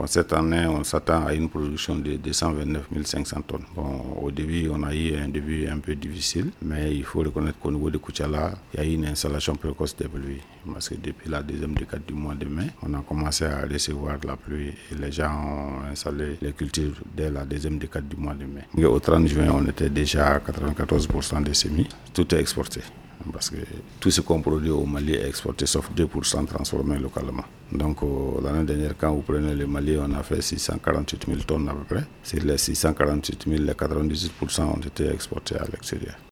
cette année, on s'attend à une production de 229 500 tonnes. Bon, au début, on a eu un début un peu difficile, mais il faut reconnaître qu'au niveau de Koutiala, il y a eu une installation précoce des pluies. Parce que depuis la deuxième décade du mois de mai, on a commencé à recevoir la pluie et les gens ont installé les cultures dès la deuxième décade du mois de mai. Et au 30 juin, on était déjà à 94% des semis. Tout est exporté. Parce que tout ce qu'on produit au Mali est exporté, sauf 2% transformé localement. Donc l'année dernière, quand vous prenez le Mali, on a fait 648 000 tonnes à peu près. Sur les 648 000, les 98% ont été exportés à l'extérieur.